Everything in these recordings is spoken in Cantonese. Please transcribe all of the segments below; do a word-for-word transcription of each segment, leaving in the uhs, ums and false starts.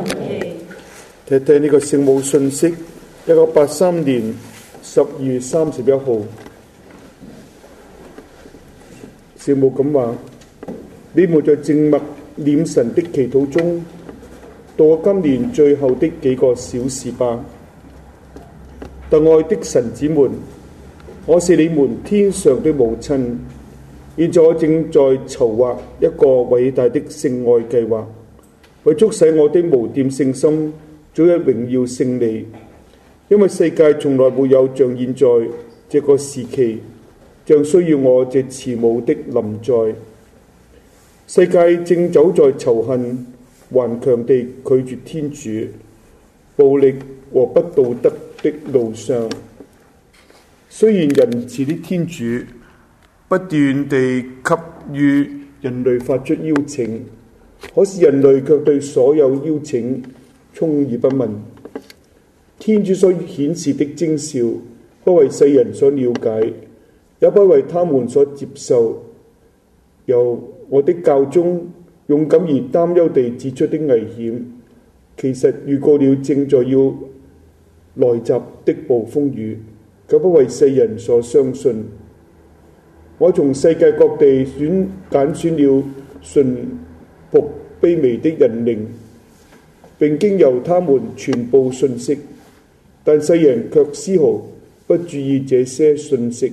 睇睇呢個聖母信息，一九八三年十二月三十一號，聖母咁話：你們在靜默念神的祈禱中，度過今年最後的幾個小時吧。特愛的神子們，我是你們天上的母親，現在我正在籌劃一個偉大的聖愛計劃，去促使我的無玷聖心早日榮耀勝利。因為世界從來沒有像現在這個時期，像需要我這慈母的臨在。世界正走在仇恨、頑強地拒絕天主、暴力和不道德的路上。雖然仁慈的天主不斷地給予人類發出邀請，可是人類卻對所有邀請充耳不聞。天主所顯示的徵兆，不為世人所了解，也不為他們所接受。由我的教宗勇敢而擔憂地指出的危險，其實預告了正在要來襲的暴風雨，卻不為世人所相信。我從世界各地選揀選了順僕卑微的人靈，並經由他們傳佈信息，但世人卻絲毫不注意這些信息。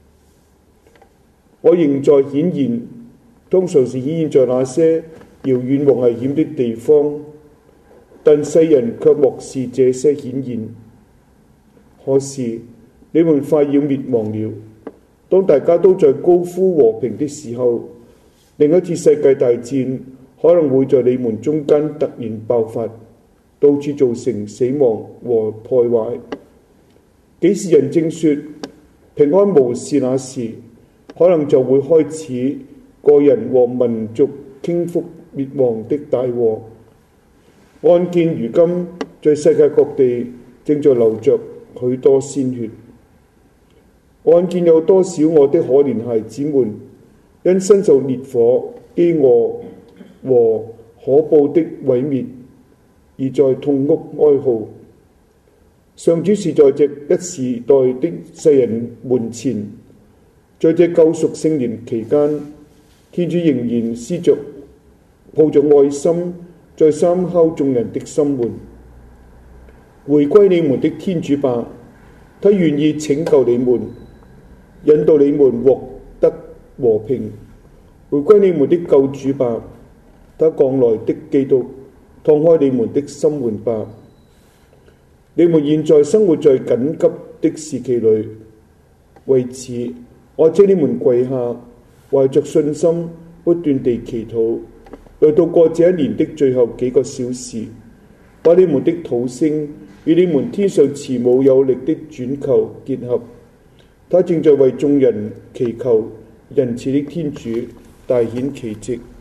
我仍在顯現，通常是顯現在那些遙遠和危險的地方，但世人卻漠視這些顯現。可是你們快要滅亡了。當大家都在高呼和平的時候，另一次世界大戰可能會在你們中間突然爆發，到處造成死亡和破壞。幾時人正說平安無事那時，可能就會開始個人和民族傾覆滅亡的大禍。案件如今在世界各地正在流着許多鮮血。案件有多少我的可憐孩子們因身受烈火、饑餓和可怖的毀滅而在痛哭哀號。上主是在這一時代的世人門前，在這救贖聖年期間，天主仍然施着抱着愛心在三敲眾人的心門。回歸你們的天主吧，他願意拯救你們，引導你們獲得和平。回歸你們的救主吧，他降來的基督，敞開你們的心門吧。你們現在生活在緊急的時期裏，為此我請你們跪下，懷着信心不斷地祈禱，來度過這一年的最後幾個小時，把你們的禱聲與你們天上慈母有力的轉求結合。他正在為眾人祈求仁慈的天主大顯奇蹟。